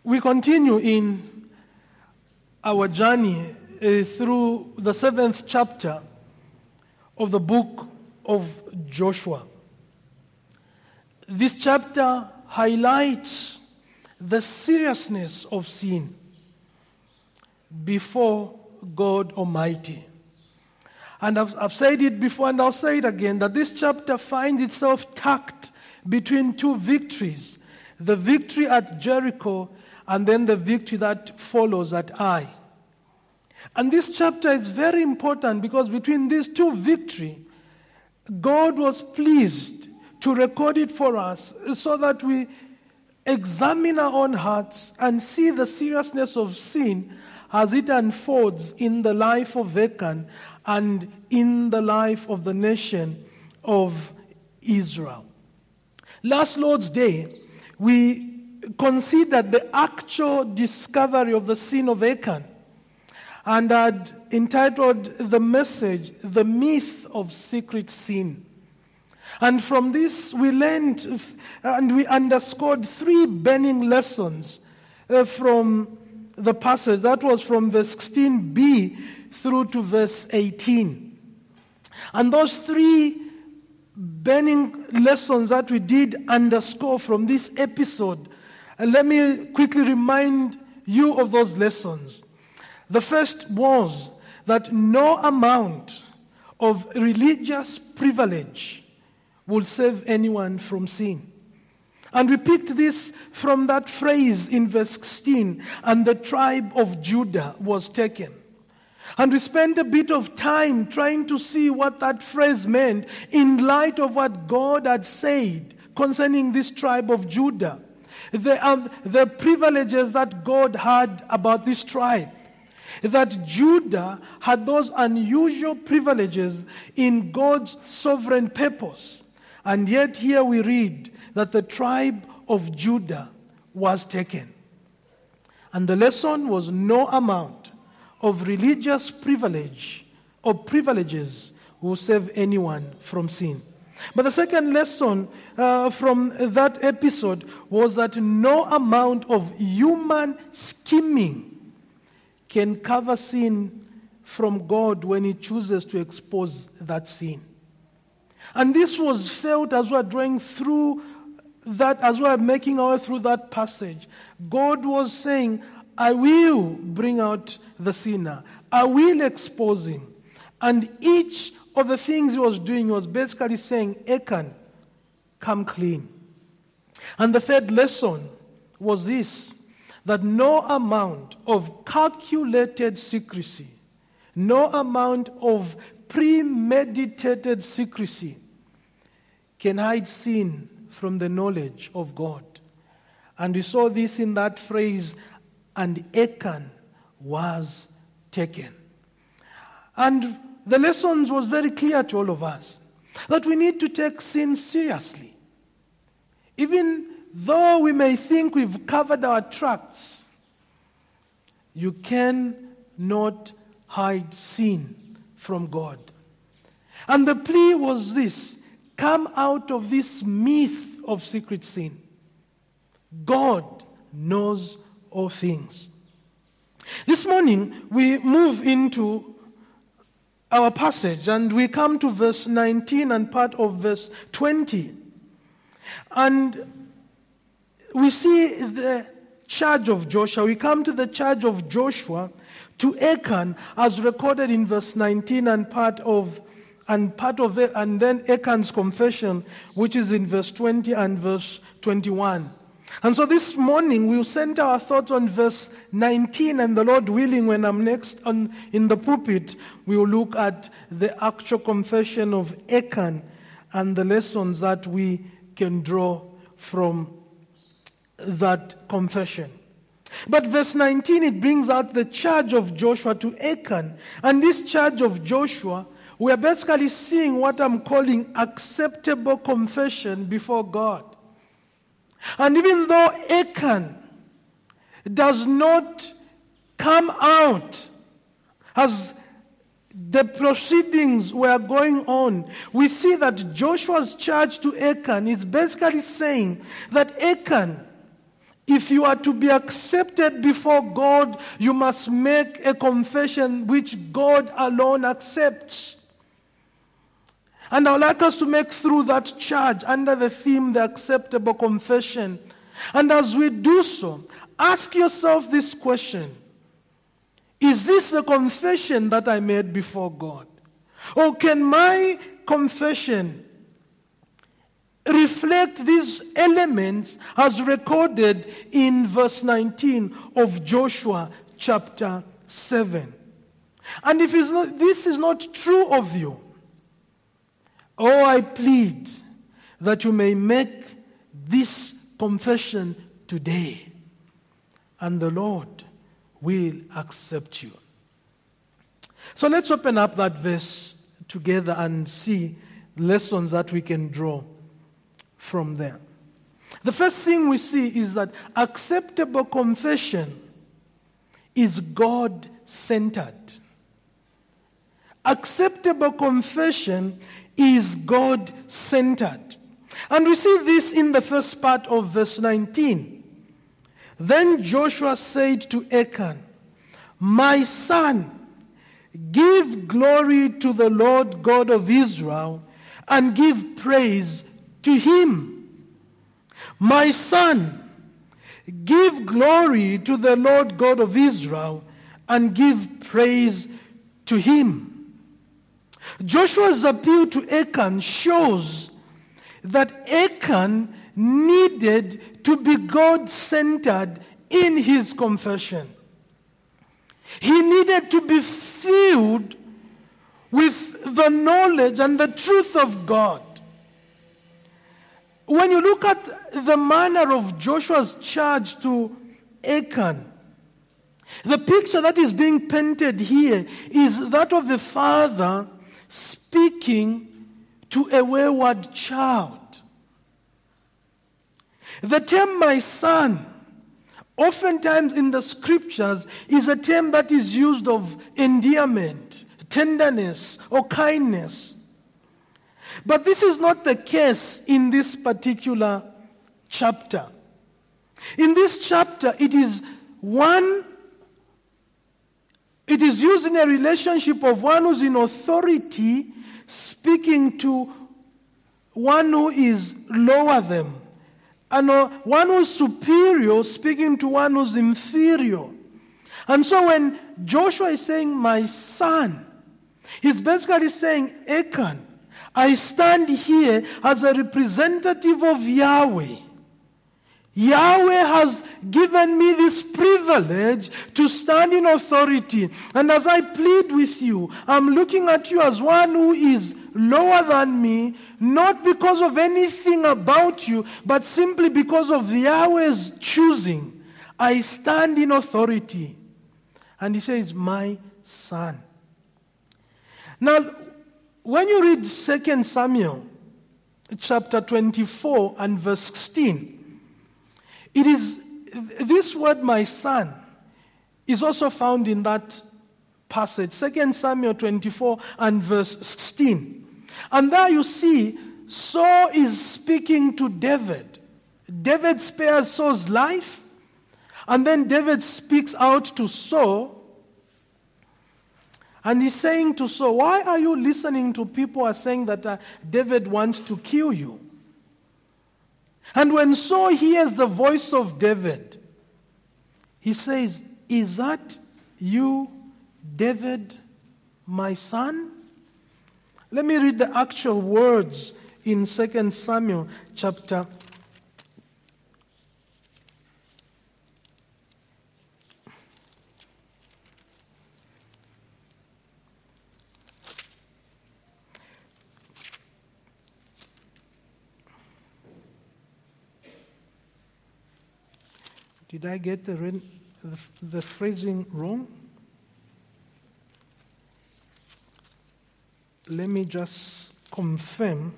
We continue in our journey through the 7th chapter of the book of Joshua. This chapter highlights the seriousness of sin before God Almighty. And I've said it before and I'll say it again, that this chapter finds itself tucked between two victories. The victory at Jericho and then the victory that follows at Ai. And this chapter is very important because between these two victories, God was pleased to record it for us so that we examine our own hearts and see the seriousness of sin as it unfolds in the life of Achan and in the life of the nation of Israel. Last Lord's Day, we considered the actual discovery of the sin of Achan and had entitled the message, The Myth of Secret Sin. And from this we learned and we underscored three burning lessons from the passage. That was from verse 16b through to verse 18. And those three burning lessons that we did underscore from this episode, let me quickly remind you of those lessons. The first was that no amount of religious privilege will save anyone from sin. And we picked this from that phrase in verse 16, and the tribe of Judah was taken. And we spent a bit of time trying to see what that phrase meant in light of what God had said concerning this tribe of Judah. The privileges that God had about this tribe. That Judah had those unusual privileges in God's sovereign purpose. And yet here we read that the tribe of Judah was taken. And the lesson was no amount of religious privilege or privileges will save anyone from sin. But the second lesson from that episode was that no amount of human scheming can cover sin from God when He chooses to expose that sin. And this was felt as we're drawing through that, as we're making our way through that passage. God was saying, I will bring out the sinner. I will expose him. And each of the things He was doing was basically saying, Achan, come clean. And the third lesson was this, that no amount of calculated secrecy, no amount of premeditated secrecy can hide sin from the knowledge of God. And we saw this in that phrase, and Achan was taken. And the lessons was very clear to all of us, that we need to take sin seriously. Even though we may think we've covered our tracks, you cannot hide sin from God. And the plea was this, come out of this myth of secret sin. God knows all things. This morning, we move into our passage and we come to verse 19 and part of verse 20. And we see the charge of Joshua. We come to the charge of Joshua to Achan as recorded in verse 19 and part of it, and then Achan's confession, which is in verse 20 and verse 21. And so this morning we'll center our thoughts on verse 19, and the Lord willing, when I'm next in the pulpit, we will look at the actual confession of Achan and the lessons that we can draw from that confession. But verse 19, it brings out the charge of Joshua to Achan. And this charge of Joshua, we are basically seeing what I'm calling acceptable confession before God. And even though Achan does not come out as the proceedings were going on, we see that Joshua's charge to Achan is basically saying that Achan, If you are to be accepted before God, you must make a confession which God alone accepts. And I would like us to make through that charge under the theme, the acceptable confession. And as we do so, ask yourself this question: is this the confession that I made before God? Or can my confession reflect these elements as recorded in verse 19 of Joshua chapter 7? And if this is not true of you, I plead that you may make this confession today, and the Lord will accept you. So let's open up that verse together and see lessons that we can draw from there. The first thing we see is that acceptable confession is God-centered. Acceptable confession is God-centered. And we see this in the first part of verse 19. Then Joshua said to Achan, "My son, give glory to the Lord God of Israel and give praise to him." My son, give glory to the Lord God of Israel and give praise to him. Joshua's appeal to Achan shows that Achan needed to be God-centered in his confession. He needed to be filled with the knowledge and the truth of God. When you look at the manner of Joshua's charge to Achan, the picture that is being painted here is that of a father speaking to a wayward child. The term "my son," oftentimes in the scriptures, is a term that is used of endearment, tenderness, or kindness. But this is not the case in this particular chapter. In this chapter, it is used in a relationship of one who's in authority speaking to one who is lower them, and one who's superior speaking to one who's inferior. And so when Joshua is saying "my son," he's basically saying, Achan, I stand here as a representative of Yahweh. Yahweh has given me this privilege to stand in authority. And as I plead with you, I'm looking at you as one who is lower than me, not because of anything about you, but simply because of Yahweh's choosing. I stand in authority. And he says, "My son." Now, when you read 2 Samuel chapter 24 and verse 16, it is this word "my son" is also found in that passage, 2 Samuel 24 and verse 16. And there you see Saul is speaking to David. David spares Saul's life, and then David speaks out to Saul, and he's saying to Saul, "Why are you listening to people who are saying that David wants to kill you?" And when Saul hears the voice of David, he says, "Is that you, David, my son?" Let me read the actual words in 2 Samuel chapter 2. Did I get the phrasing wrong? Let me just confirm.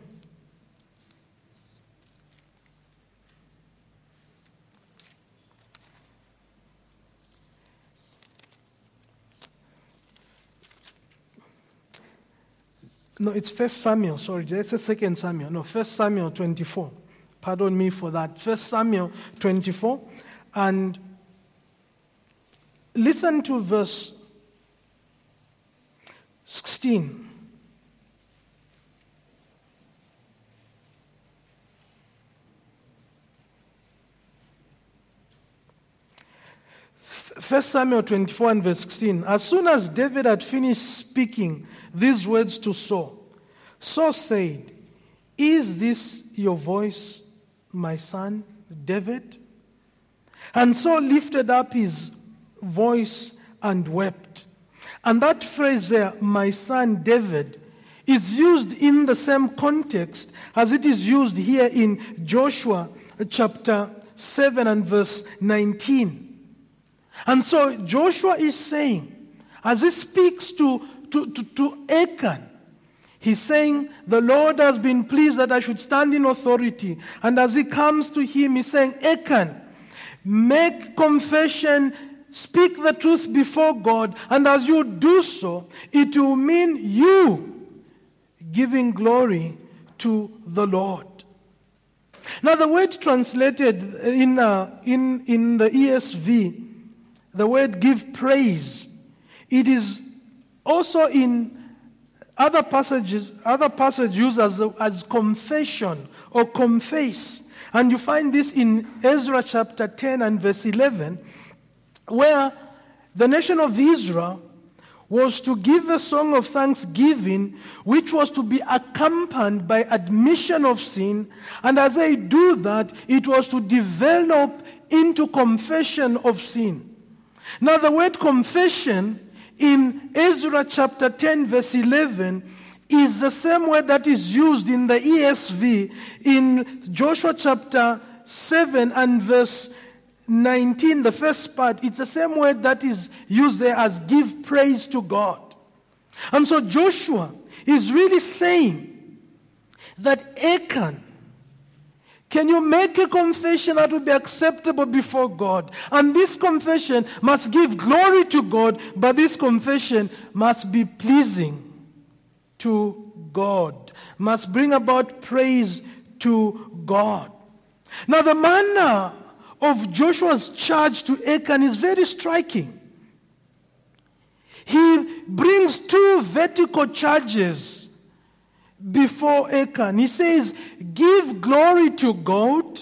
No, it's 1 Samuel, sorry, that's a 2 Samuel. No, 1 Samuel 24. Pardon me for that. 1 Samuel 24 And listen to verse 16. First Samuel 24 and verse 16. As soon as David had finished speaking these words to Saul, Saul said, "Is this your voice, my son David?" And Saul lifted up his voice and wept. And that phrase there, "my son David," is used in the same context as it is used here in Joshua chapter 7 and verse 19. And so Joshua is saying, as he speaks to Achan, he's saying, the Lord has been pleased that I should stand in authority. And as he comes to him, he's saying, Achan, make confession, speak the truth before God, and as you do so, it will mean you giving glory to the Lord. Now the word translated in the ESV, the word give praise, it is also in other passages used as confession or confess. And you find this in Ezra chapter 10 and verse 11, where the nation of Israel was to give a song of thanksgiving, which was to be accompanied by admission of sin. And as they do that, it was to develop into confession of sin. Now the word confession in Ezra chapter 10 verse 11 is the same word that is used in the ESV in Joshua chapter 7 and verse 19, the first part. It's the same word that is used there as give praise to God. And so Joshua is really saying that Achan, can you make a confession that will be acceptable before God? And this confession must give glory to God, but this confession must be pleasing to God, must bring about praise to God. Now the manner of Joshua's charge to Achan is very striking. He brings two vertical charges before Achan. He says, give glory to God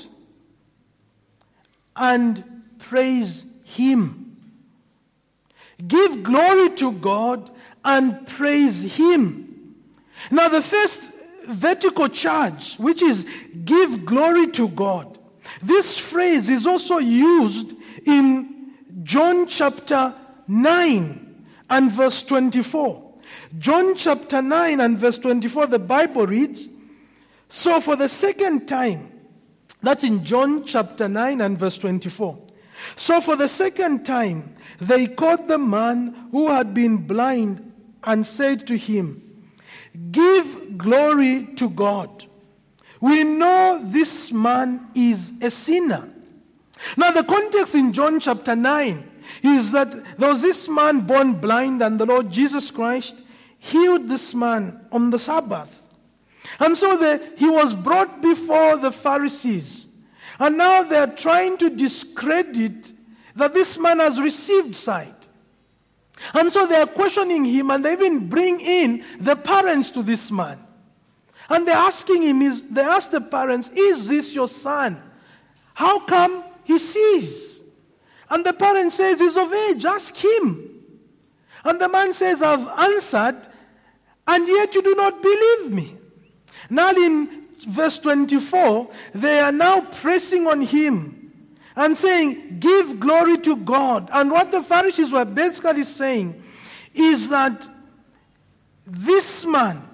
and praise Him. Give glory to God and praise Him. Now the first vertical charge, which is give glory to God, this phrase is also used in John chapter 9 and verse 24. John chapter 9 and verse 24, the Bible reads, so for the second time, that's in John chapter 9 and verse 24. So for the second time, they caught the man who had been blind and said to him, give glory to God. We know this man is a sinner. Now the context in John chapter 9 is that there was this man born blind, and the Lord Jesus Christ healed this man on the Sabbath. And so he was brought before the Pharisees. And now they are trying to discredit that this man has received sight. And so they are questioning him, and they even bring in the parents to this man. And they're asking him, they ask the parents, is this your son? How come he sees? And the parent says, he's of age, ask him. And the man says, I've answered, and yet you do not believe me. Now in verse 24, they are now pressing on him and saying, give glory to God. And what the Pharisees were basically saying is that this man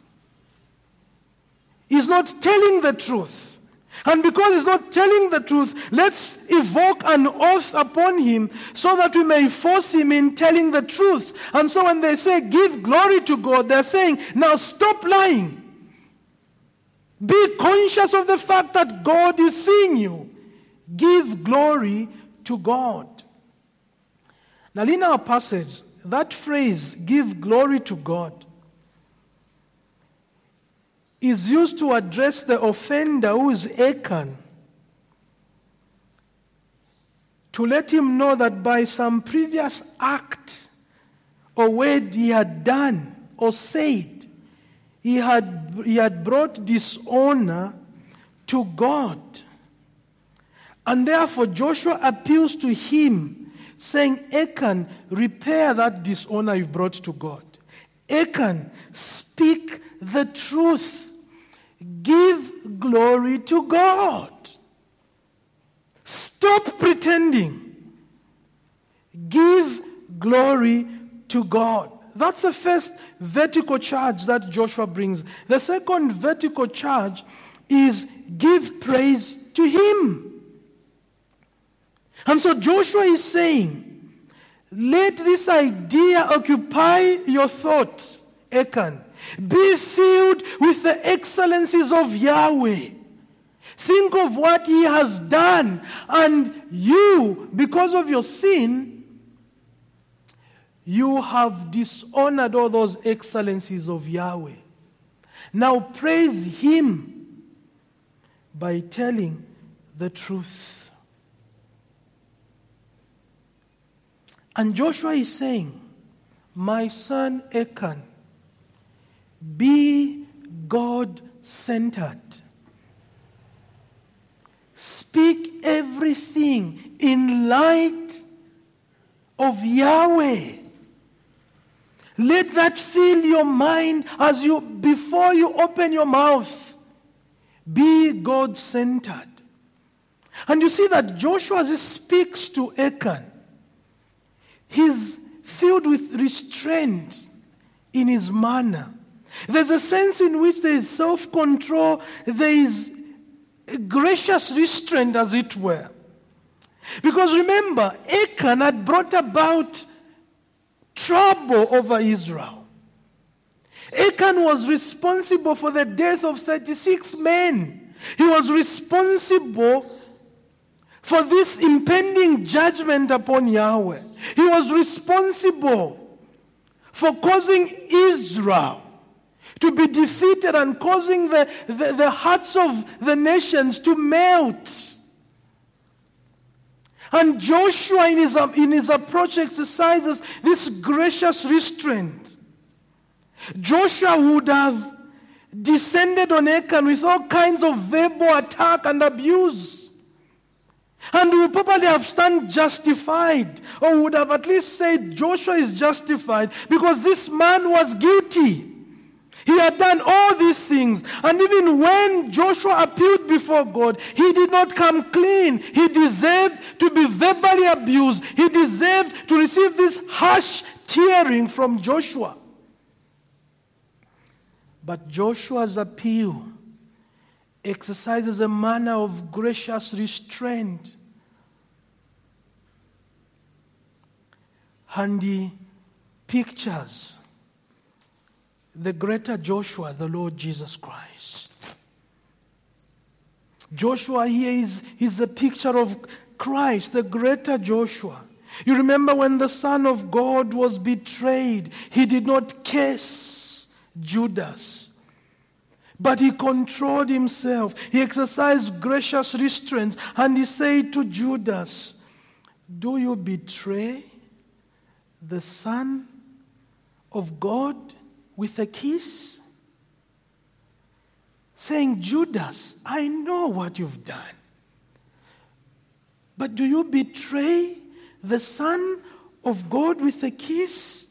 is not telling the truth. And because he's not telling the truth, let's evoke an oath upon him so that we may force him in telling the truth. And so when they say, give glory to God, they're saying, now stop lying. Be conscious of the fact that God is seeing you. Give glory to God. Now in our passage, that phrase, give glory to God, is used to address the offender who is Achan. to let him know that by some previous act or word he had done or said, he had brought dishonor to God. And therefore Joshua appeals to him, saying, Achan, repair that dishonor you've brought to God. Achan, speak the truth. Give glory to God. Stop pretending. Give glory to God. That's the first vertical charge that Joshua brings. The second vertical charge is give praise to him. And so Joshua is saying, let this idea occupy your thoughts, Achan. Be filled with the excellencies of Yahweh. Think of what he has done. And you, because of your sin, you have dishonored all those excellencies of Yahweh. Now praise him by telling the truth. And Joshua is saying, my son Achan, be God-centered. Speak everything in light of Yahweh. Let that fill your mind before you open your mouth. Be God-centered. And you see that Joshua, as he speaks to Achan, he's filled with restraint in his manner. There's a sense in which there is self-control, there is gracious restraint, as it were. Because remember, Achan had brought about trouble over Israel. Achan was responsible for the death of 36 men. He was responsible for this impending judgment upon Yahweh. He was responsible for causing Israel to be defeated and causing the hearts of the nations to melt. And Joshua in his approach exercises this gracious restraint. Joshua would have descended on Achan with all kinds of verbal attack and abuse. And would probably have stand justified, or would have at least said Joshua is justified because this man was guilty. He had done all these things. And even when Joshua appealed before God, he did not come clean. He deserved to be verbally abused. He deserved to receive this harsh tearing from Joshua. But Joshua's appeal exercises a manner of gracious restraint. And he pictures the greater Joshua, the Lord Jesus Christ. Joshua here is a picture of Christ, the greater Joshua. You remember when the Son of God was betrayed, he did not curse Judas, but he controlled himself. He exercised gracious restraint, and he said to Judas, do you betray the Son of God with a kiss? Saying, Judas, I know what you've done. But do you betray the Son of God with a kiss?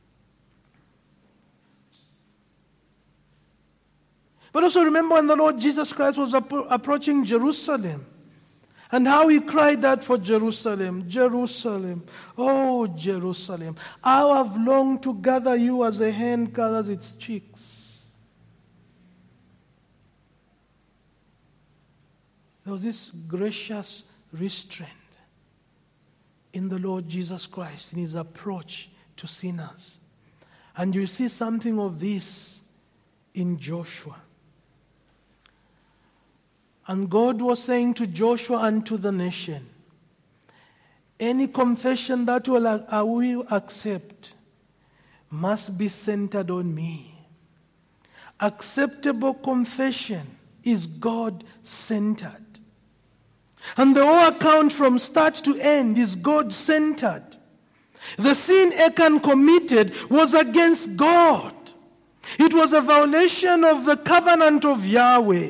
But also remember when the Lord Jesus Christ was approaching Jerusalem, and how he cried out for Jerusalem, Jerusalem, oh Jerusalem, how I've longed to gather you as a hen gathers its chicks. There was this gracious restraint in the Lord Jesus Christ, in his approach to sinners. And you see something of this in Joshua. And God was saying to Joshua and to the nation, any confession that I will accept must be centered on me. Acceptable confession is God-centered. And the whole account from start to end is God-centered. The sin Achan committed was against God. It was a violation of the covenant of Yahweh.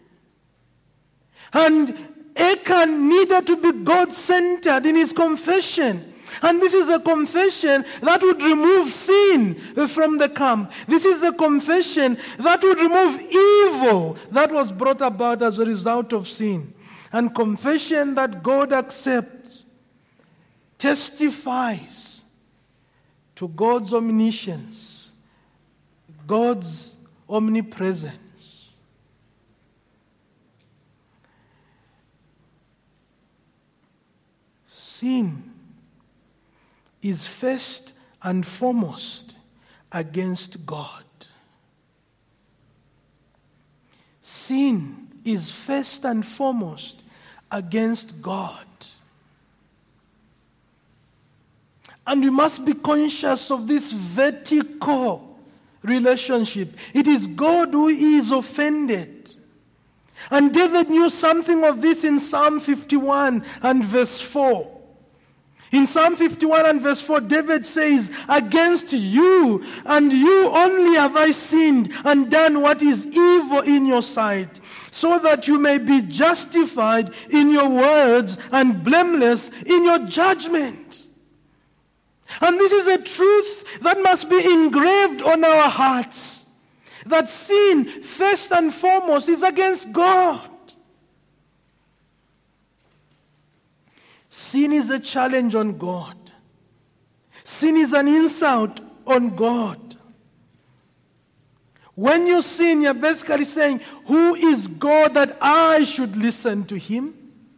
And Achan needed to be God-centered in his confession. And this is a confession that would remove sin from the camp. This is a confession that would remove evil that was brought about as a result of sin. And confession that God accepts testifies to God's omniscience, God's omnipresence. Sin is first and foremost against God. Sin is first and foremost against God. And we must be conscious of this vertical relationship. It is God who is offended. And David knew something of this in Psalm 51 and verse 4. In Psalm 51 and verse 4, David says, "Against you and you only have I sinned and done what is evil in your sight, so that you may be justified in your words and blameless in your judgment." And this is a truth that must be engraved on our hearts, that sin, first and foremost, is against God. Sin is a challenge on God. Sin is an insult on God. When you sin, you're basically saying, who is God that I should listen to him?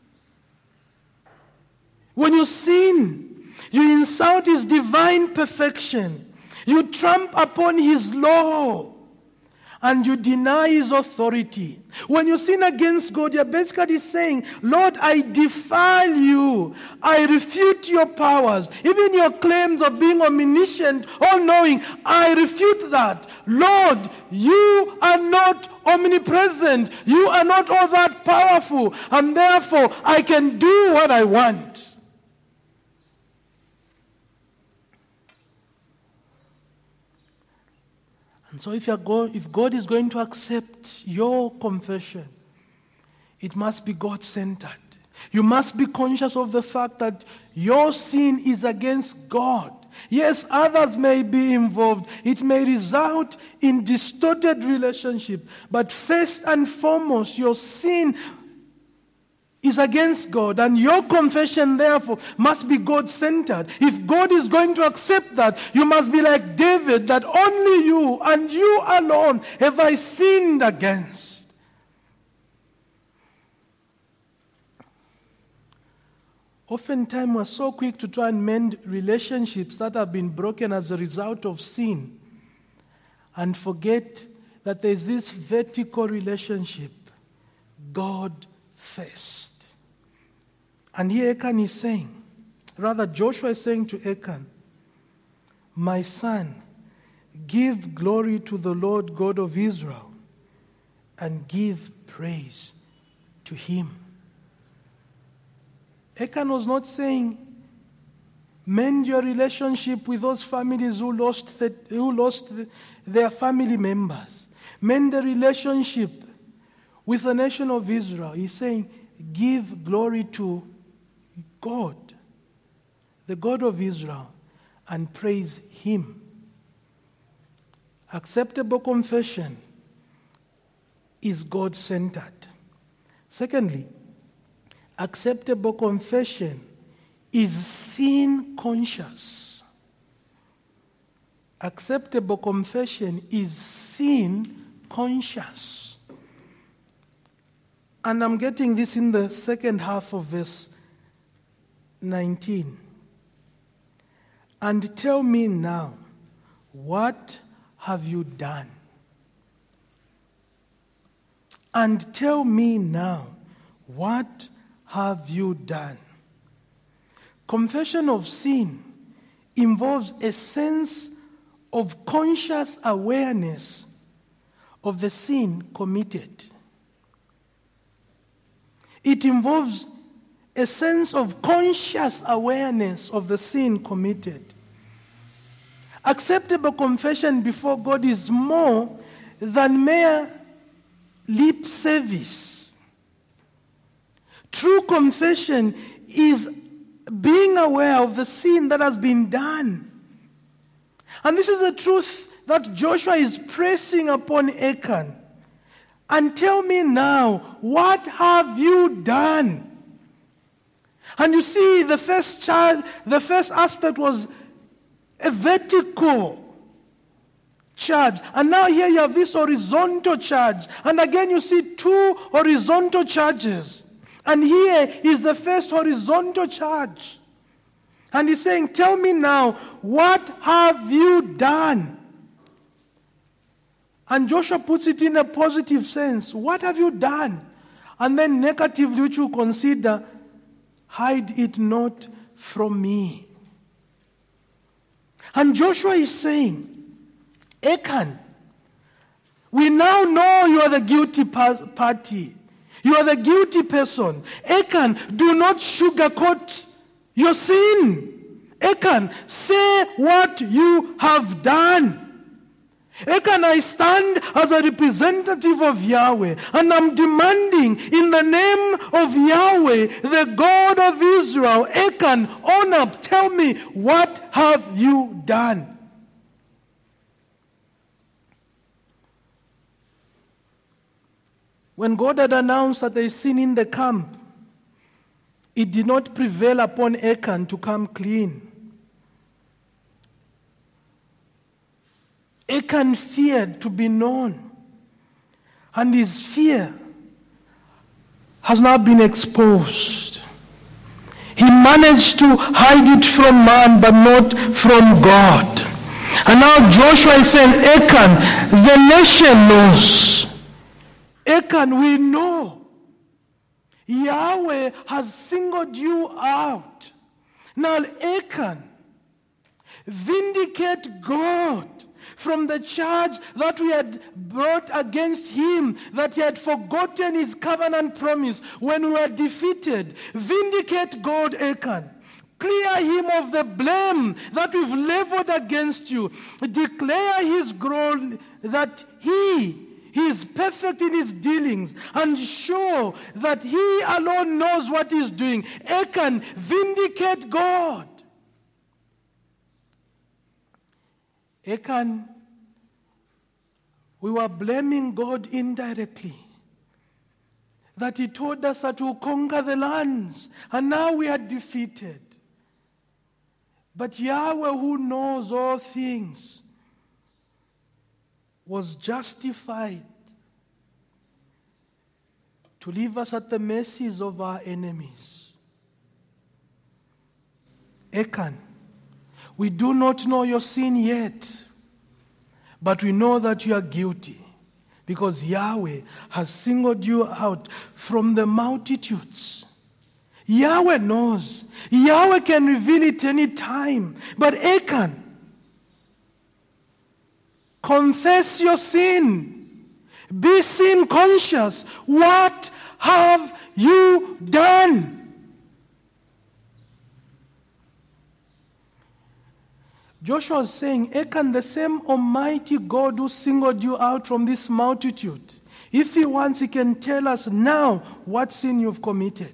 When you sin, you insult his divine perfection. You trample upon his law. And you deny his authority. When you sin against God, you're basically saying, Lord, I defile you. I refute your powers. Even your claims of being omniscient, all-knowing, I refute that. Lord, you are not omnipresent. You are not all that powerful. And therefore, I can do what I want. And so if God is going to accept your confession, it must be God-centered. You must be conscious of the fact that your sin is against God. Yes, others may be involved. It may result in distorted relationship. But first and foremost, your sin is against God, and your confession therefore must be God-centered. If God is going to accept that, you must be like David, that only you and you alone have I sinned against. Oftentimes we're so quick to try and mend relationships that have been broken as a result of sin, and forget that there's this vertical relationship, God first. And here Achan is saying, rather Joshua is saying to Achan, my son, give glory to the Lord God of Israel and give praise to him. Achan was not saying, mend your relationship with those families who lost their family members. Mend the relationship with the nation of Israel. He's saying, give glory to God, the God of Israel, and praise him. Acceptable confession is God-centered. Secondly, acceptable confession is sin-conscious. Acceptable confession is sin-conscious. And I'm getting this in the second half of verse 19. And tell me now, what have you done? And tell me now, what have you done? Confession of sin involves a sense of conscious awareness of the sin committed. It involves a sense of conscious awareness of the sin committed. Acceptable confession before God is more than mere lip service. True confession is being aware of the sin that has been done. And this is a truth that Joshua is pressing upon Achan. And tell me now, what have you done? And you see, the first aspect was a vertical charge. And now here you have this horizontal charge. And again you see two horizontal charges. And here is the first horizontal charge. And he's saying, tell me now, what have you done? And Joshua puts it in a positive sense. What have you done? And then negatively, which you consider, hide it not from me. And Joshua is saying, Achan, we now know you are the guilty party. You are the guilty person. Achan, do not sugarcoat your sin. Achan, say what you have done. Achan, I stand as a representative of Yahweh, and I'm demanding in the name of Yahweh, the God of Israel, Achan, own up, tell me, what have you done? When God had announced that there is sin in the camp, it did not prevail upon Achan to come clean. Achan feared to be known. And his fear has now been exposed. He managed to hide it from man, but not from God. And now Joshua is saying, Achan, the nation knows. Achan, we know Yahweh has singled you out. Now, Achan, vindicate God from the charge that we had brought against him, that he had forgotten his covenant promise when we were defeated. Vindicate God, Achan. Clear him of the blame that we've leveled against you. Declare his glory that he is perfect in his dealings, and show that he alone knows what he's doing. Achan, vindicate God. Achan, we were blaming God indirectly, that he told us that we'll conquer the lands, and now we are defeated. But Yahweh, who knows all things, was justified to leave us at the mercies of our enemies. Achan, we do not know your sin yet, but we know that you are guilty, because Yahweh has singled you out from the multitudes. Yahweh knows. Yahweh can reveal it any time. But Achan, confess your sin. Be sin conscious. What have you done? Joshua is saying, Achan, the same Almighty God who singled you out from this multitude, if He wants, He can tell us now what sin you've committed.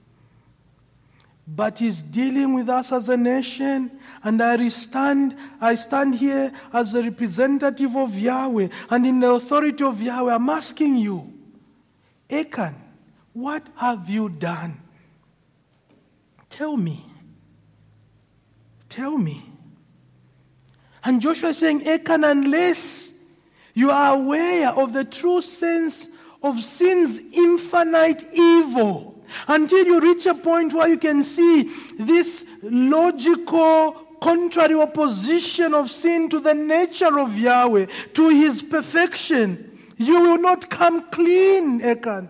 But He's dealing with us as a nation, and I stand here as a representative of Yahweh, and in the authority of Yahweh, I'm asking you, Achan, what have you done? Tell me. Tell me. And Joshua is saying, Achan, unless you are aware of the true sense of sin's infinite evil, until you reach a point where you can see this logical, contrary opposition of sin to the nature of Yahweh, to His perfection, you will not come clean, Achan.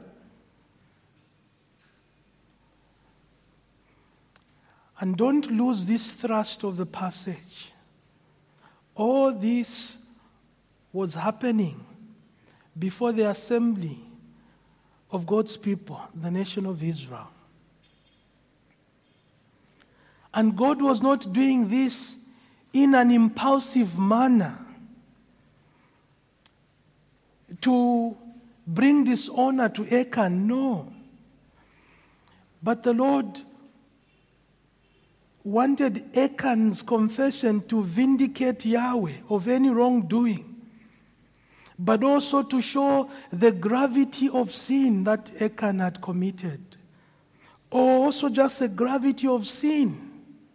And don't lose this thrust of the passage. All this was happening before the assembly of God's people, the nation of Israel. And God was not doing this in an impulsive manner to bring dishonor to Achan. No. But the Lord wanted Achan's confession to vindicate Yahweh of any wrongdoing, but also to show the gravity of sin that Achan had committed, or also just the gravity of sin.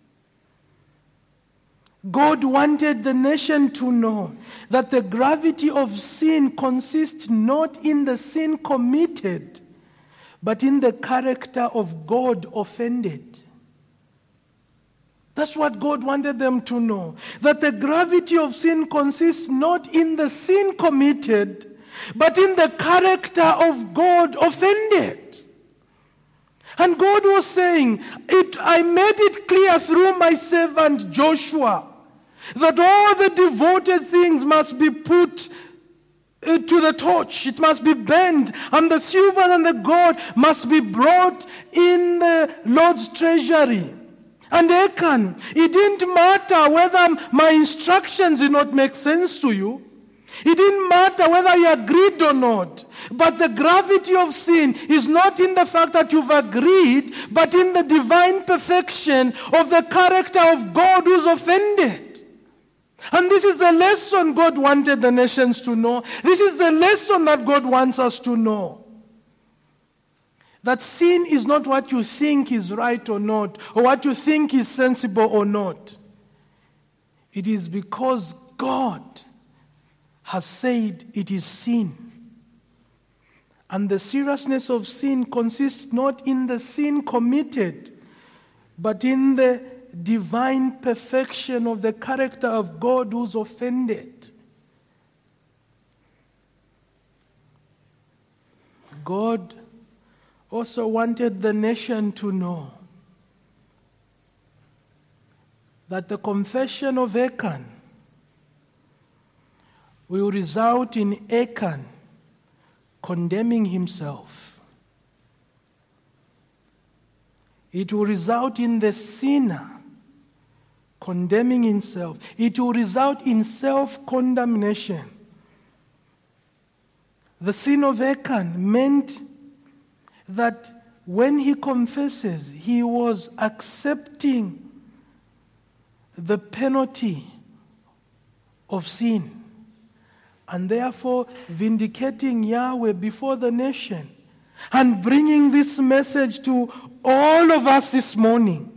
God wanted the nation to know that the gravity of sin consists not in the sin committed, but in the character of God offended. That's what God wanted them to know. That the gravity of sin consists not in the sin committed, but in the character of God offended. And God was saying, I made it clear through my servant Joshua that all the devoted things must be put to the torch. It must be burned, and the silver and the gold must be brought in the Lord's treasury. And Achan, it didn't matter whether my instructions did not make sense to you. It didn't matter whether you agreed or not. But the gravity of sin is not in the fact that you've agreed, but in the divine perfection of the character of God who's offended. And this is the lesson God wanted the nations to know. This is the lesson that God wants us to know. That sin is not what you think is right or not, or what you think is sensible or not. It is because God has said it is sin. And the seriousness of sin consists not in the sin committed, but in the divine perfection of the character of God who's offended. God also wanted the nation to know that the confession of Achan will result in Achan condemning himself. It will result in the sinner condemning himself. It will result in self-condemnation. The sin of Achan meant that when he confesses, he was accepting the penalty of sin, and therefore vindicating Yahweh before the nation, and bringing this message to all of us this morning,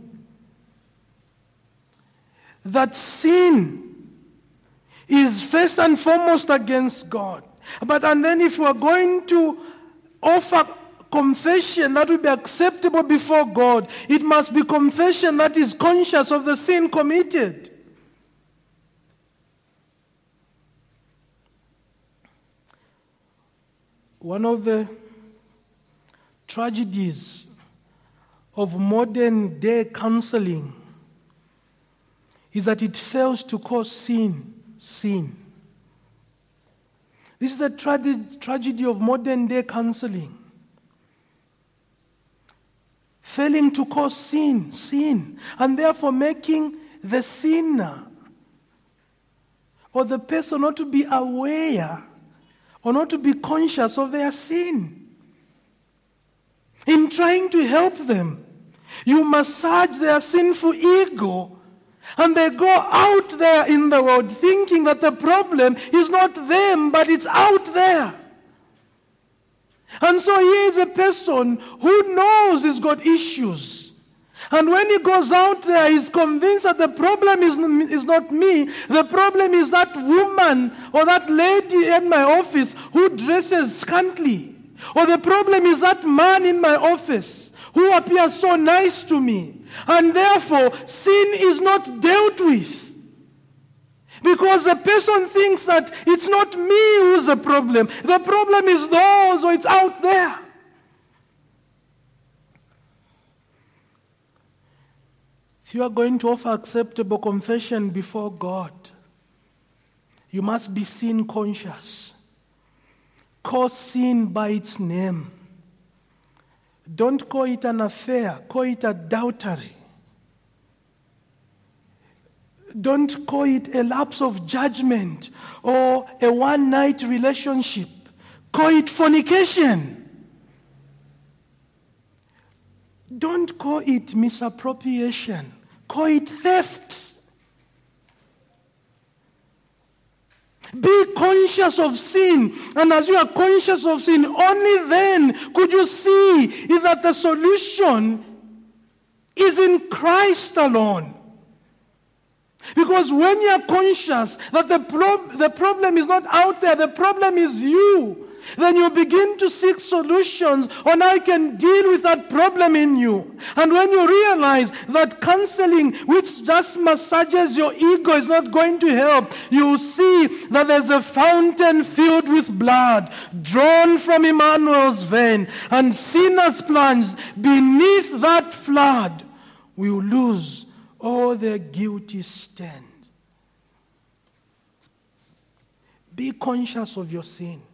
that sin is first and foremost against God. And then if we are going to offer confession that will be acceptable before God, it must be confession that is conscious of the sin committed. One of the tragedies of modern day counseling is that it fails to call sin. This is a tragedy of modern day counseling. Failing to call sin, and therefore making the sinner or the person not to be aware or not to be conscious of their sin. In trying to help them, you massage their sinful ego, and they go out there in the world thinking that the problem is not them, but it's out there. And so he is a person who knows he's got issues. And when he goes out there, he's convinced that the problem is not me. The problem is that woman or that lady at my office who dresses scantily. Or the problem is that man in my office who appears so nice to me. And therefore, sin is not dealt with. Because the person thinks that it's not me who's the problem. The problem is those, or it's out there. If you are going to offer acceptable confession before God, you must be sin conscious. Call sin by its name. Don't call it an affair. Call it adultery. Don't call it a lapse of judgment or a one-night relationship. Call it fornication. Don't call it misappropriation. Call it theft. Be conscious of sin. And as you are conscious of sin, only then could you see that the solution is in Christ alone. Because when you are conscious that the problem is not out there, the problem is you, then you begin to seek solutions on how you can deal with that problem in you. And when you realize that counseling, which just massages your ego, is not going to help, you see that there's a fountain filled with blood drawn from Emmanuel's vein, and sinners plunged beneath that flood will lose all their guilty stand. Be conscious of your sin.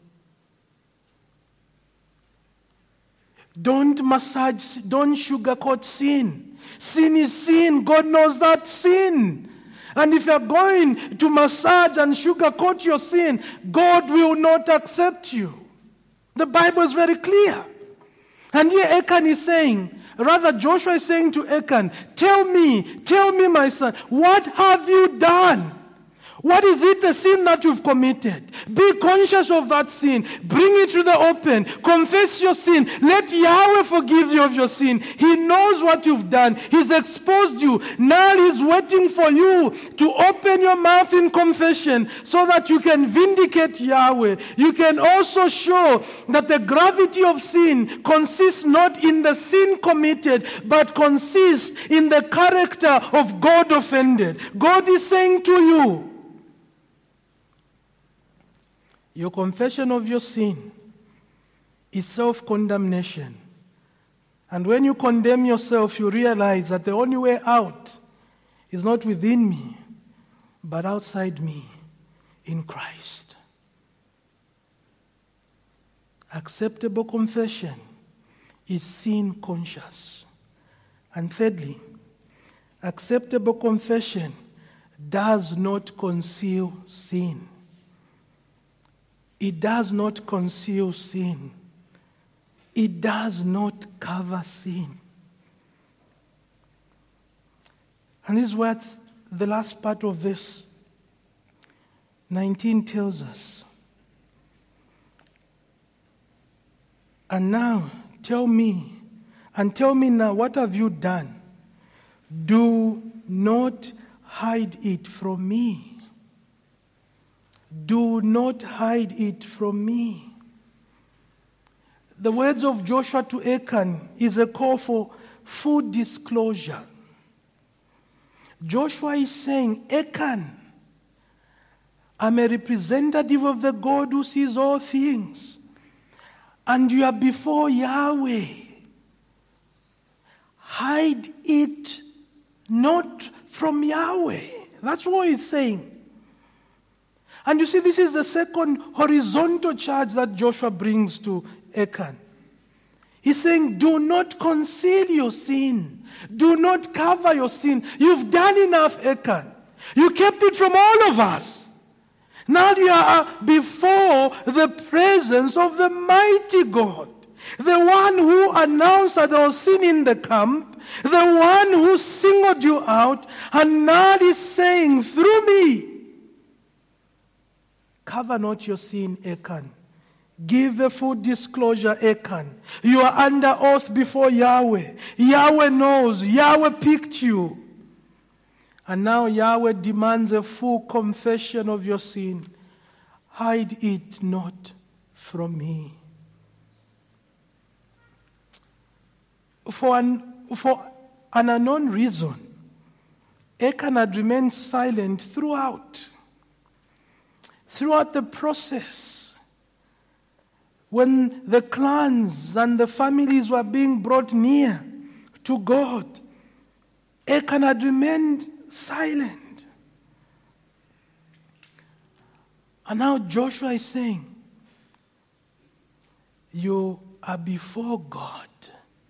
Don't massage, don't sugarcoat sin. Sin is sin. God knows that sin. And if you're going to massage and sugarcoat your sin, God will not accept you. The Bible is very clear. And here Achan is saying, rather Joshua is saying to Achan, tell me my son, what have you done? What is it, the sin that you've committed? Be conscious of that sin. Bring it to the open. Confess your sin. Let Yahweh forgive you of your sin. He knows what you've done. He's exposed you. Now He's waiting for you to open your mouth in confession so that you can vindicate Yahweh. You can also show that the gravity of sin consists not in the sin committed, but consists in the character of God offended. God is saying to you, your confession of your sin is self-condemnation. And when you condemn yourself, you realize that the only way out is not within me, but outside me in Christ. Acceptable confession is sin conscious. And thirdly, acceptable confession does not conceal sin. It does not conceal sin. It does not cover sin. And this is what the last part of verse 19 tells us. And now, tell me now, what have you done? Do not hide it from me. Do not hide it from me. The words of Joshua to Achan is a call for full disclosure. Joshua is saying, Achan, I'm a representative of the God who sees all things. And you are before Yahweh. Hide it not from Yahweh. That's what he's saying. And you see, this is the second horizontal charge that Joshua brings to Achan. He's saying, do not conceal your sin. Do not cover your sin. You've done enough, Achan. You kept it from all of us. Now you are before the presence of the mighty God. The one who announced that there was sin in the camp. The one who singled you out. And now he's saying, through me, cover not your sin, Achan. Give a full disclosure, Achan. You are under oath before Yahweh. Yahweh knows. Yahweh picked you. And now Yahweh demands a full confession of your sin. Hide it not from me. For an unknown reason, Achan had remained silent throughout the process. When the clans and the families were being brought near to God, Achan had remained silent. And now Joshua is saying, you are before God.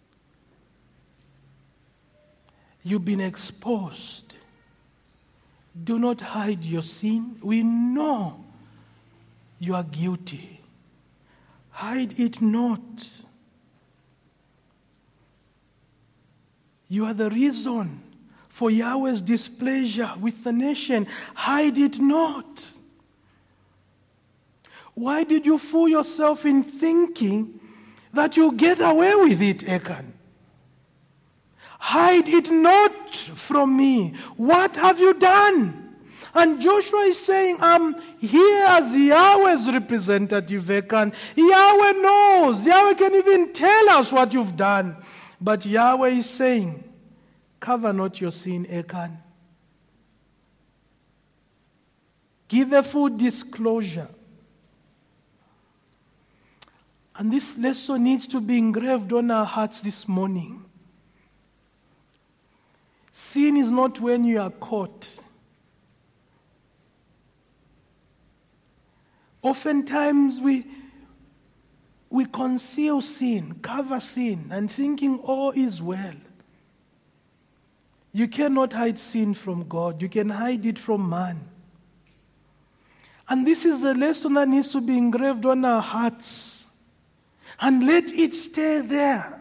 You've been exposed. Do not hide your sin. We know you are guilty. Hide it not. You are the reason for Yahweh's displeasure with the nation. Hide it not. Why did you fool yourself in thinking that you'll get away with it, Achan? Hide it not from me. What have you done? And Joshua is saying, I'm here as Yahweh's representative, Achan. Yahweh knows. Yahweh can even tell us what you've done. But Yahweh is saying, cover not your sin, Achan. Give a full disclosure. And this lesson needs to be engraved on our hearts this morning. Sin is not when you are caught. Oftentimes we conceal sin, cover sin, and thinking all is well. You cannot hide sin from God. You can hide it from man. And this is the lesson that needs to be engraved on our hearts. And let it stay there.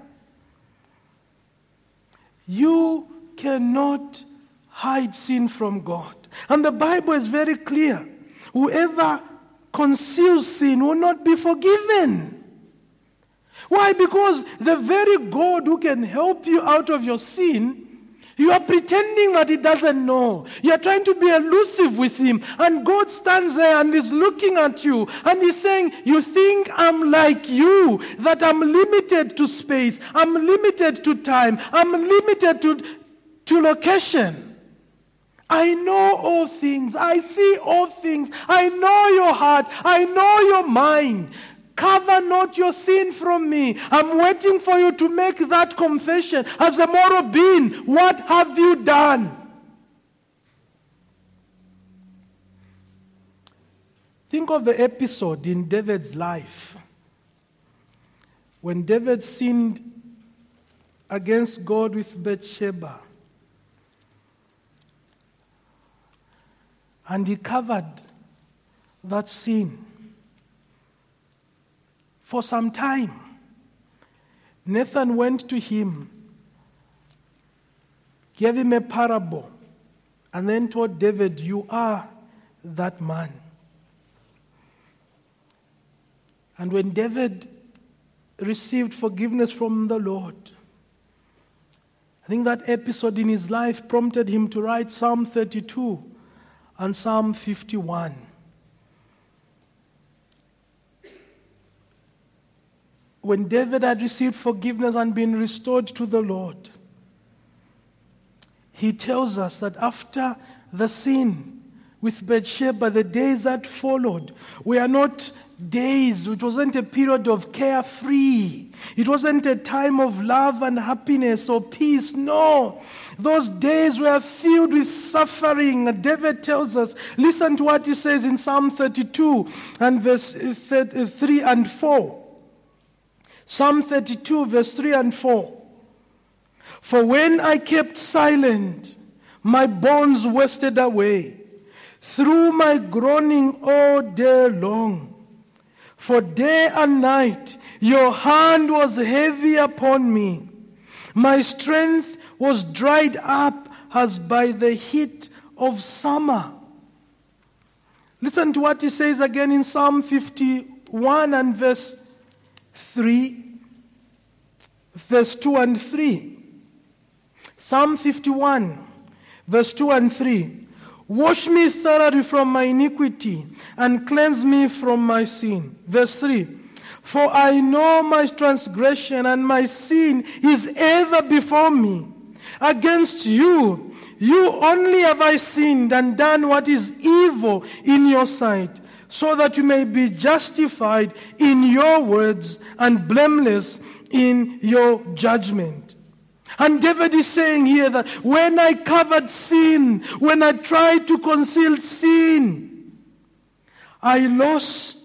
You cannot hide sin from God. And the Bible is very clear. Whoever conceals sin will not be forgiven. Why? Because the very God who can help you out of your sin, you are pretending that he doesn't know. You are trying to be elusive with him. And God stands there and is looking at you. And he's saying, you think I'm like you, that I'm limited to space. I'm limited to time. I'm limited to location. I know all things. I see all things. I know your heart. I know your mind. Cover not your sin from me. I'm waiting for you to make that confession. As a moral being, what have you done? Think of the episode in David's life when David sinned against God with Bathsheba. And he covered that sin. For some time, Nathan went to him, gave him a parable, and then told David, you are that man. And when David received forgiveness from the Lord, I think that episode in his life prompted him to write Psalm 32 and Psalm 51. When David had received forgiveness and been restored to the Lord, he tells us that after the sin with Bathsheba, the days that followed were not days, it wasn't a period of carefree. It wasn't a time of love and happiness or peace. No, those days were filled with suffering. David tells us, listen to what he says in Psalm 32 and verse 3 and 4. Psalm 32, verse 3 and 4. For when I kept silent, my bones wasted away through my groaning all day long. For day and night your hand was heavy upon me. My strength was dried up as by the heat of summer. Listen to what he says again in Psalm 51 and verse 2 and 3. Psalm 51, verse 2 and 3. Wash me thoroughly from my iniquity and cleanse me from my sin. Verse 3. For I know my transgression and my sin is ever before me. Against you, you only have I sinned and done what is evil in your sight, so that you may be justified in your words and blameless in your judgment. And David is saying here that when I covered sin, when I tried to conceal sin, I lost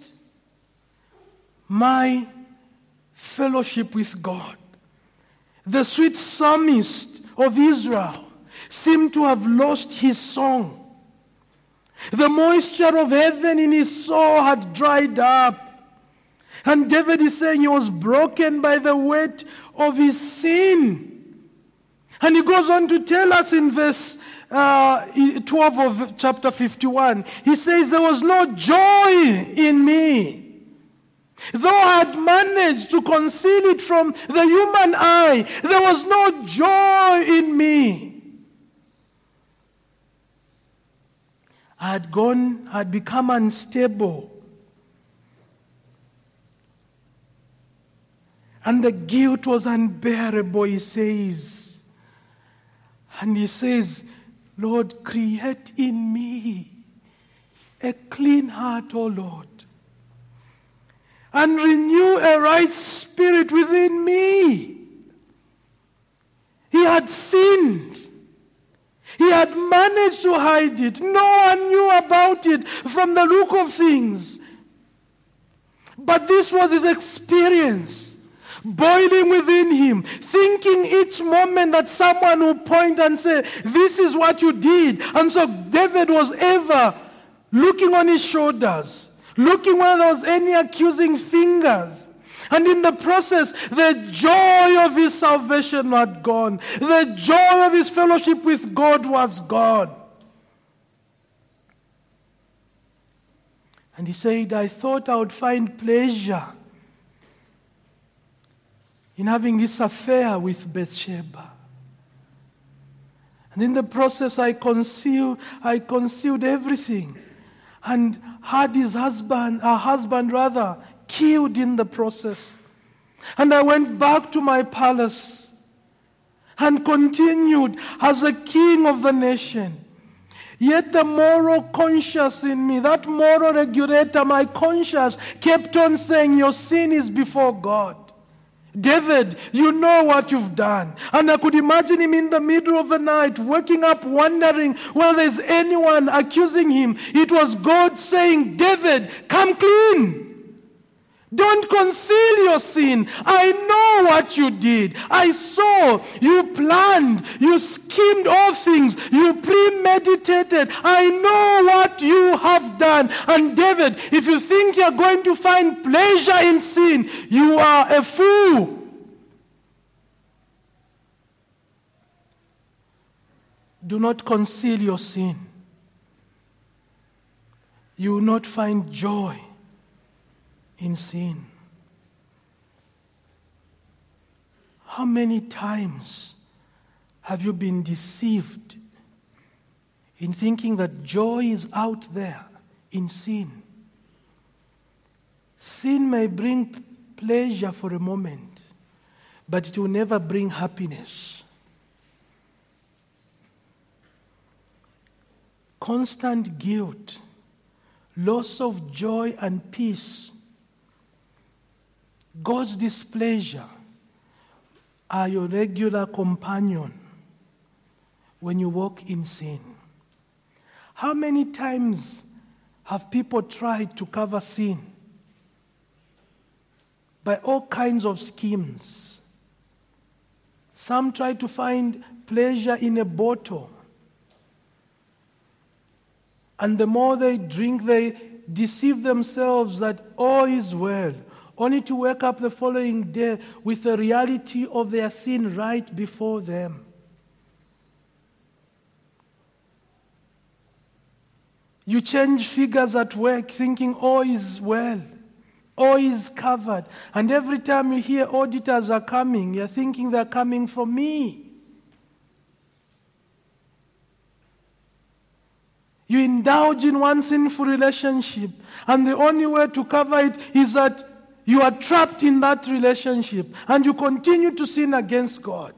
my fellowship with God. The sweet psalmist of Israel seemed to have lost his song. The moisture of heaven in his soul had dried up. And David is saying he was broken by the weight of his sin. And he goes on to tell us in verse 12 of chapter 51, he says, there was no joy in me. Though I had managed to conceal it from the human eye, there was no joy in me. I had become unstable. And the guilt was unbearable, he says. And he says, Lord, create in me a clean heart, O Lord, and renew a right spirit within me. He had sinned. He had managed to hide it. No one knew about it from the look of things. But this was his experience, boiling within him, thinking each moment that someone would point and say, this is what you did. And so David was ever looking on his shoulders, looking whether there was any accusing fingers. And in the process, the joy of his salvation had gone. The joy of his fellowship with God was gone. And he said, I thought I would find pleasure in having this affair with Bathsheba. And in the process, I concealed everything and had her husband killed in the process. And I went back to my palace and continued as a king of the nation. Yet the moral conscience in me, that moral regulator, my conscience, kept on saying, your sin is before God. David, you know what you've done. And I could imagine him in the middle of the night, waking up wondering whether there's anyone accusing him. It was God saying, David, come clean. Don't conceal your sin. I know what you did. I saw you planned. You schemed all things. You premeditated. I know what you have done. And David, if you think you're going to find pleasure in sin, you are a fool. Do not conceal your sin. You will not find joy in sin. How many times have you been deceived in thinking that joy is out there in sin? Sin may bring pleasure for a moment, but it will never bring happiness. Constant guilt, loss of joy and peace, God's displeasure are your regular companion when you walk in sin. How many times have people tried to cover sin by all kinds of schemes? Some try to find pleasure in a bottle. And the more they drink, they deceive themselves that all is well, only to wake up the following day with the reality of their sin right before them. You change figures at work thinking all is well, all is covered. And every time you hear auditors are coming, you're thinking they're coming for me. You indulge in one sinful relationship, and the only way to cover it is that you are trapped in that relationship, and you continue to sin against God.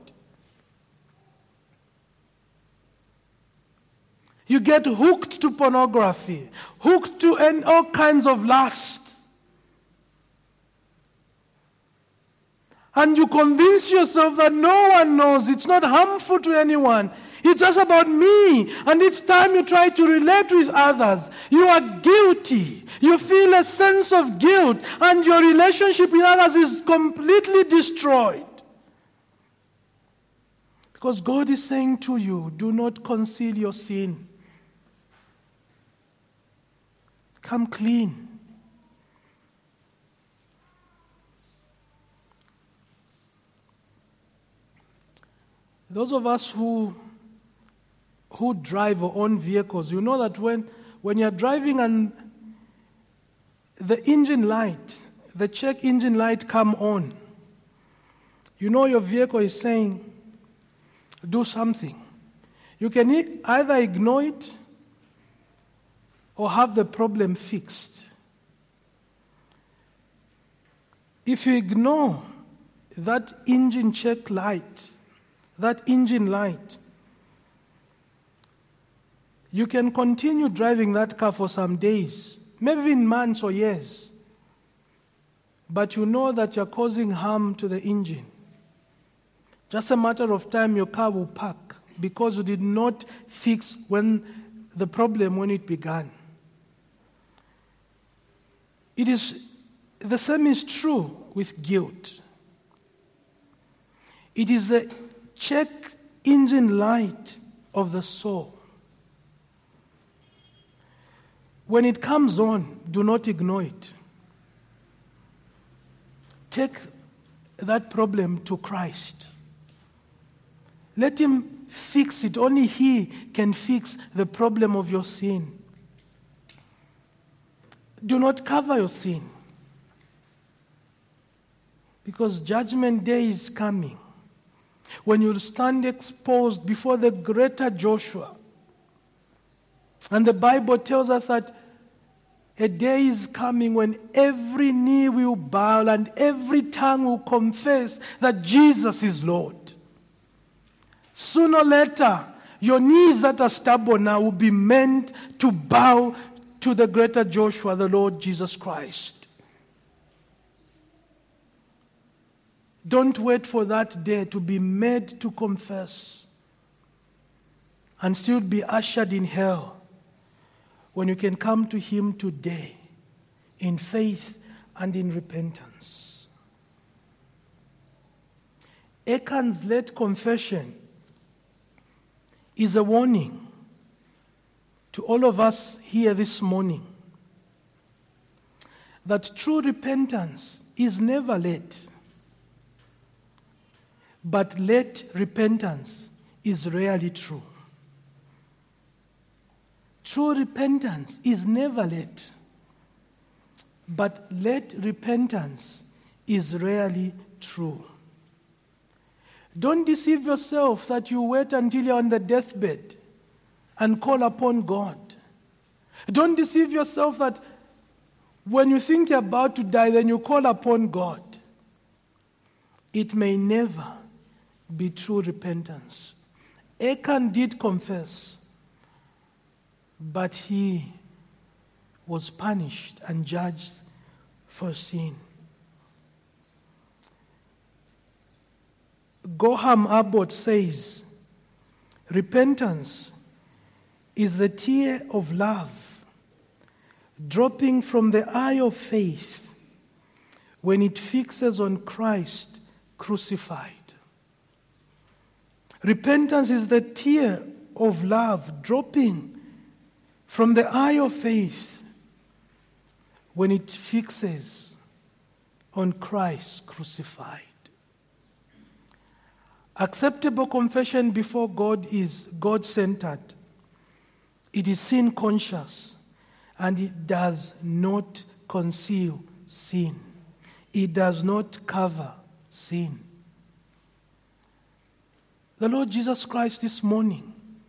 You get hooked to pornography, hooked to all kinds of lust. And you convince yourself that no one knows, it's not harmful to anyone. It's just about me. And each time you try to relate with others, you are guilty. You feel a sense of guilt, and your relationship with others is completely destroyed. Because God is saying to you, do not conceal your sin. come clean. Those of us who drive or own vehicles, you know that when you're driving and the engine light, the check engine light come on, you know your vehicle is saying, do something. You can either ignore it or have the problem fixed. If you ignore that engine check light, that engine light, you can continue driving that car for some days, maybe even months or years, but you know that you're causing harm to the engine. Just a matter of time, your car will park because you did not fix when it began. The same is true with guilt. It is the check engine light of the soul. When it comes on, do not ignore it. Take that problem to Christ. Let Him fix it. Only He can fix the problem of your sin. Do not cover your sin, because Judgment Day is coming, when you'll stand exposed before the greater Joshua. And the Bible tells us that a day is coming when every knee will bow and every tongue will confess that Jesus is Lord. Sooner or later, your knees that are stubborn now will be meant to bow to the greater Joshua, the Lord Jesus Christ. Don't wait for that day to be made to confess and still be ushered in hell, when you can come to Him today in faith and in repentance. Achan's late confession is a warning to all of us here this morning that true repentance is never late, but late repentance is rarely true. True repentance is never late, but late repentance is rarely true. Don't deceive yourself that you wait until you're on the deathbed and call upon God. Don't deceive yourself that when you think you're about to die, then you call upon God. It may never be true repentance. Achan did confess, but he was punished and judged for sin. Goham Abbott says, repentance is the tear of love dropping from the eye of faith when it fixes on Christ crucified. Repentance is the tear of love dropping from the eye of faith when it fixes on Christ crucified. Acceptable confession before God is God-centered. It is sin-conscious, and it does not conceal sin. It does not cover sin. The Lord Jesus Christ this morning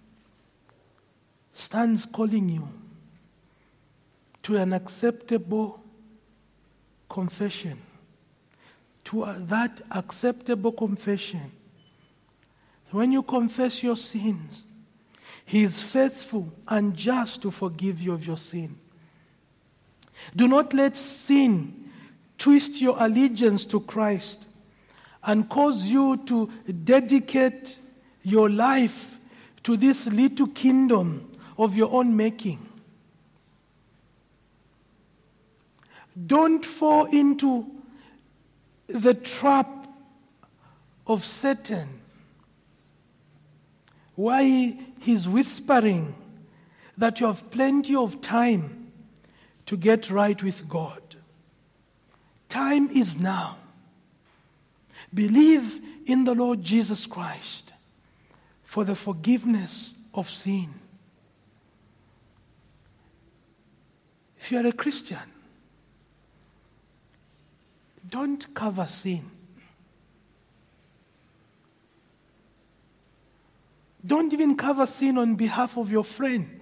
stands calling you to an acceptable confession, to that acceptable confession. When you confess your sins, He is faithful and just to forgive you of your sin. Do not let sin twist your allegiance to Christ and cause you to dedicate your life to this little kingdom of your own making. Don't fall into the trap of Satan, why he's whispering that you have plenty of time to get right with God. Time is now. Believe in the Lord Jesus Christ for the forgiveness of sin. If you are a Christian, don't cover sin. Don't even cover sin on behalf of your friend.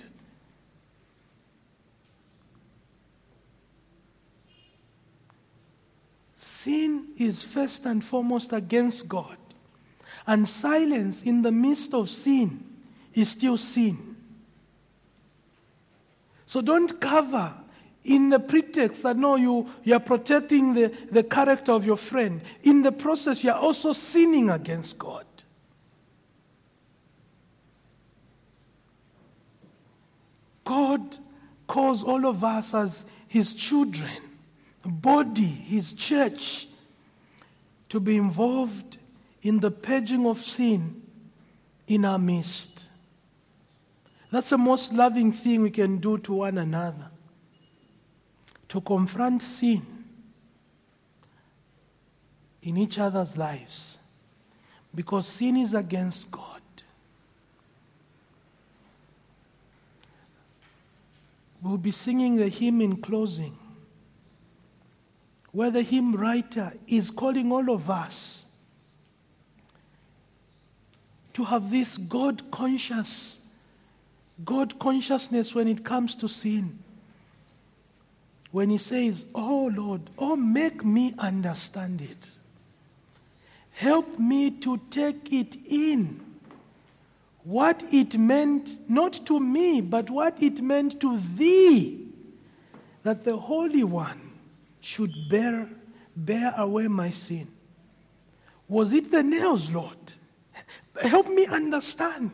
Sin is first and foremost against God. And silence in the midst of sin is still sin. So don't cover in the pretext that no, you are protecting the character of your friend. In the process, you are also sinning against God. God calls all of us as His children, body, His church, to be involved in the purging of sin in our midst. That's the most loving thing we can do to one another. To confront sin in each other's lives. Because sin is against God. We'll be singing the hymn in closing, where the hymn writer is calling all of us to have this God consciousness when it comes to sin. When he says, "Oh Lord, oh make me understand it. Help me to take it in. What it meant, not to me, but what it meant to Thee, that the Holy One should bear away my sin. Was it the nails, Lord? Help me understand.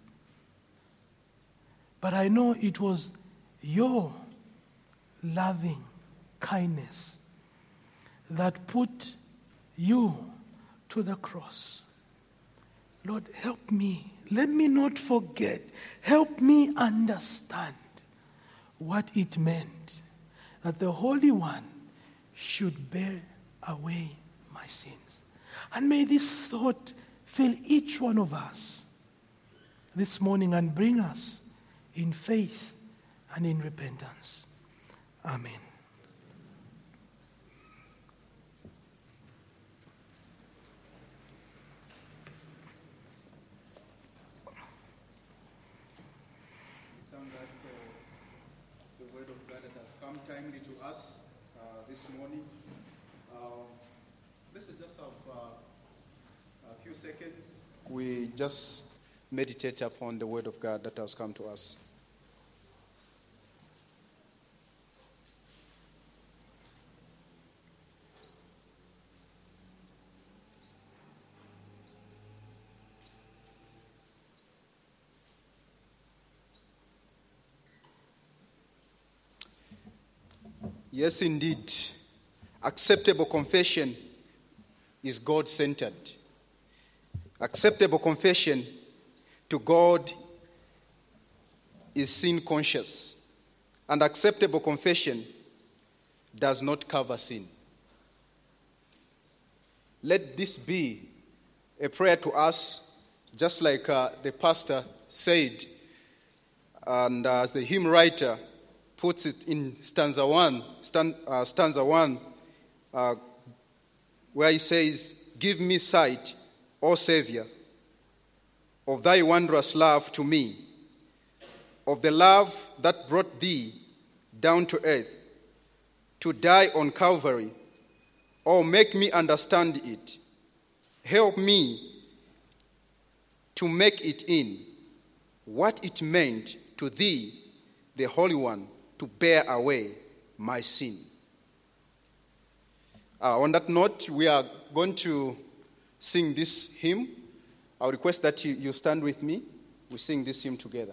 But I know it was Your loving kindness that put You to the cross. Lord, help me. Let me not forget. Help me understand what it meant that the Holy One should bear away my sins. And may this thought fill each one of us this morning and bring us in faith and in repentance. Amen. Timely to us this morning. Let's just have a few seconds. We just meditate upon the word of God that has come to us. Yes, indeed. Acceptable confession is God-centered. Acceptable confession to God is sin-conscious. And acceptable confession does not cover sin. Let this be a prayer to us, just like the pastor said, and as the hymn writer puts it in stanza 1, where he says, "Give me sight, O Savior, of Thy wondrous love to me, of the love that brought Thee down to earth, to die on Calvary. Oh, make me understand it. Help me to make it in what it meant to Thee, the Holy One, to bear away my sin." On that note, we are going to sing this hymn. I request that you stand with me. We sing this hymn together.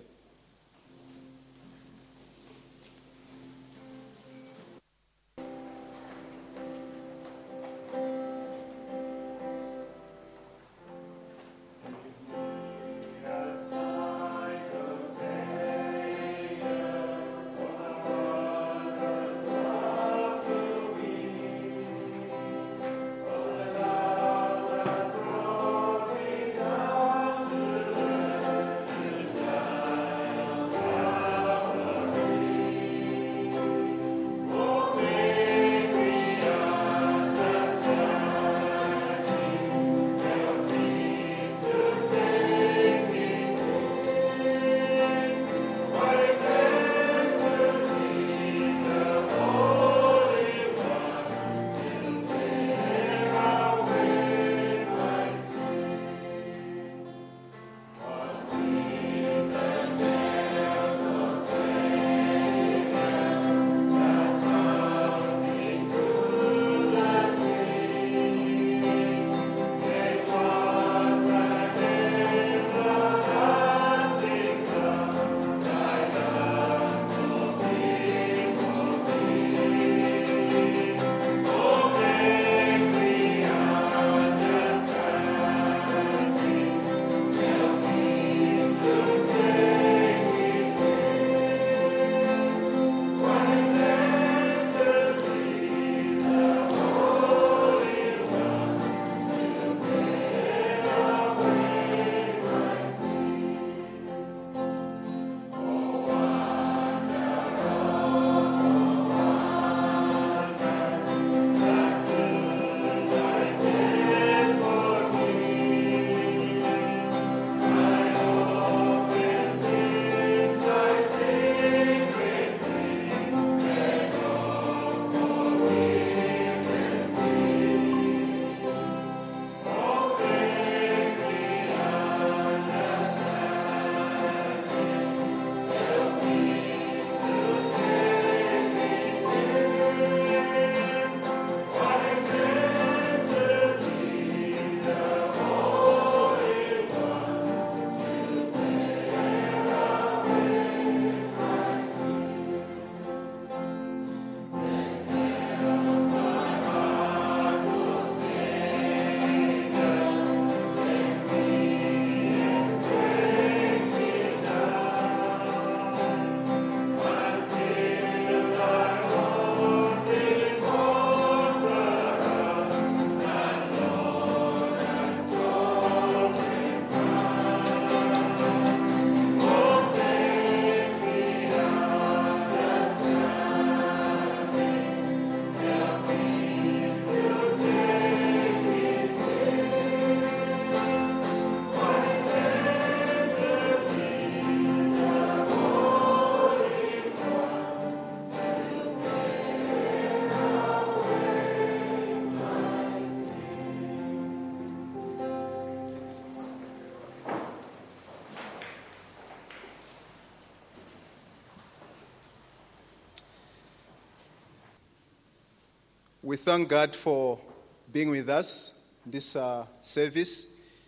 We thank God for being with us in this service.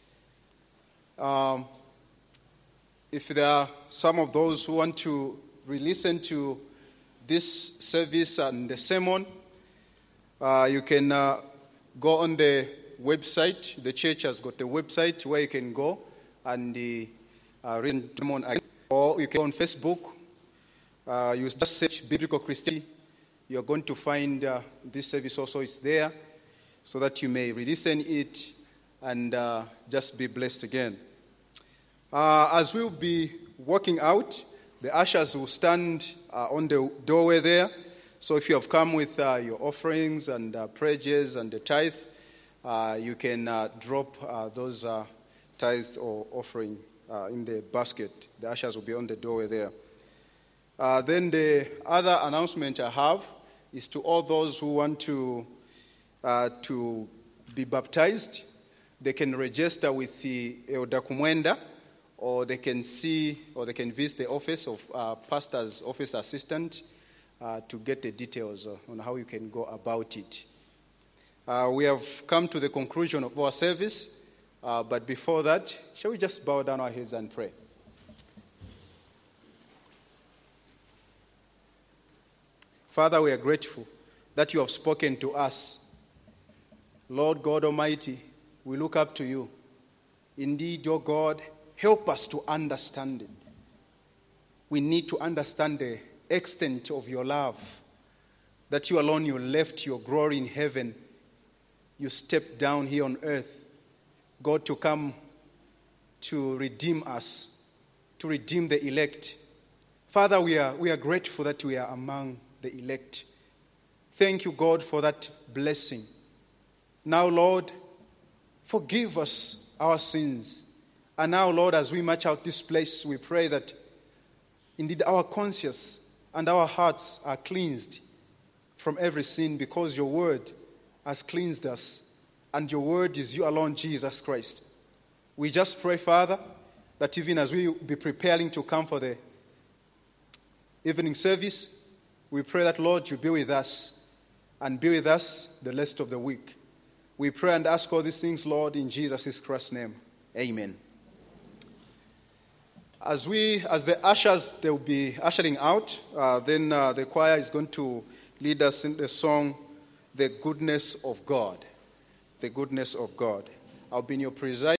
If there are some of those who want to re-listen to this service and the sermon, you can go on the website. The church has got a website where you can go and read the sermon again. Or you can go on Facebook. You just search Biblical Christianity. You're going to find this service also is there, so that you may re-listen it and just be blessed again. As we'll be walking out, the ushers will stand on the doorway there. So if you have come with your offerings and pledges and the tithe, you can drop those tithe or offering in the basket. The ushers will be on the doorway there. Then the other announcement I have is to all those who want to be baptized. They can register with the Elder Kumwenda, or they can visit the office of pastor's office assistant to get the details on how you can go about it. We have come to the conclusion of our service, but before that, shall we just bow down our heads and pray? Father, we are grateful that you have spoken to us. Lord God Almighty, we look up to you. Indeed, your God, help us to understand it. We need to understand the extent of your love, that you alone, you left your glory in heaven. You stepped down here on earth, God, to come to redeem us, to redeem the elect. Father, we are grateful that we are among the elect. Thank you, God, for that blessing. Now, Lord, forgive us our sins. And now, Lord, as we march out this place, we pray that indeed our conscience and our hearts are cleansed from every sin, because your word has cleansed us, and your word is you alone, Jesus Christ. We just pray, Father, that even as we be preparing to come for the evening service, we pray that, Lord, you be with us and be with us the rest of the week. We pray and ask all these things, Lord, in Jesus Christ's name. Amen. As the ushers, they will be ushering out, then the choir is going to lead us in the song, The Goodness of God. The Goodness of God. I'll be in your preside.